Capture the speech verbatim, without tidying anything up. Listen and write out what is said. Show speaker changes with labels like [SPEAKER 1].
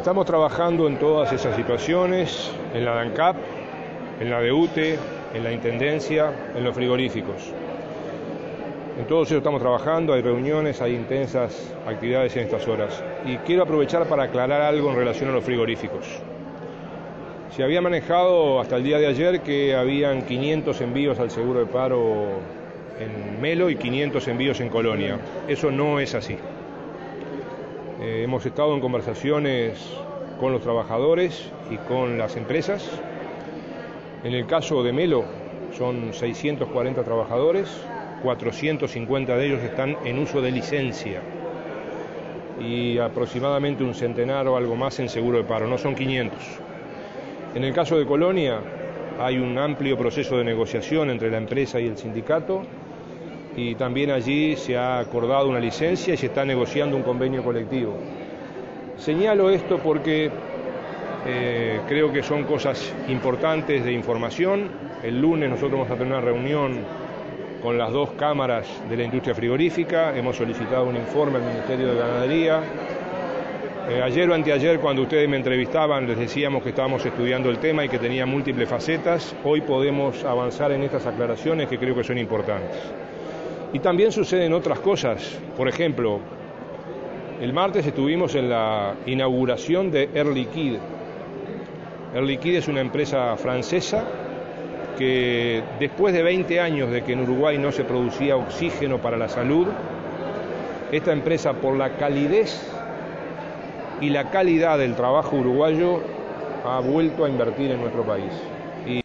[SPEAKER 1] Estamos trabajando en todas esas situaciones, en la ANCAP, en la D U T E, en la Intendencia, en los frigoríficos. En todo eso estamos trabajando, hay reuniones, hay intensas actividades en estas horas. Y quiero aprovechar para aclarar algo en relación a los frigoríficos. Se había manejado hasta el día de ayer que habían quinientos envíos al seguro de paro en Melo y quinientos envíos en Colonia. Eso no es así. Eh, hemos estado en conversaciones con los trabajadores y con las empresas. En el caso de Melo son seiscientos cuarenta trabajadores, cuatrocientos cincuenta de ellos están en uso de licencia y aproximadamente un centenar o algo más en seguro de paro, no son quinientos. En el caso de Colonia hay un amplio proceso de negociación entre la empresa y el sindicato y también allí se ha acordado una licencia y se está negociando un convenio colectivo. Señalo esto porque eh, creo que son cosas importantes de información. El lunes nosotros vamos a tener una reunión con las dos cámaras de la industria frigorífica, hemos solicitado un informe al Ministerio de Ganadería. Eh, ayer o anteayer, cuando ustedes me entrevistaban, les decíamos que estábamos estudiando el tema y que tenía múltiples facetas. Hoy podemos avanzar en estas aclaraciones que creo que son importantes. Y también suceden otras cosas. Por ejemplo, el martes estuvimos en la inauguración de Air Liquide. Air Liquide es una empresa francesa que después de veinte años de que en Uruguay no se producía oxígeno para la salud, esta empresa, por la calidez y la calidad del trabajo uruguayo, ha vuelto a invertir en nuestro país.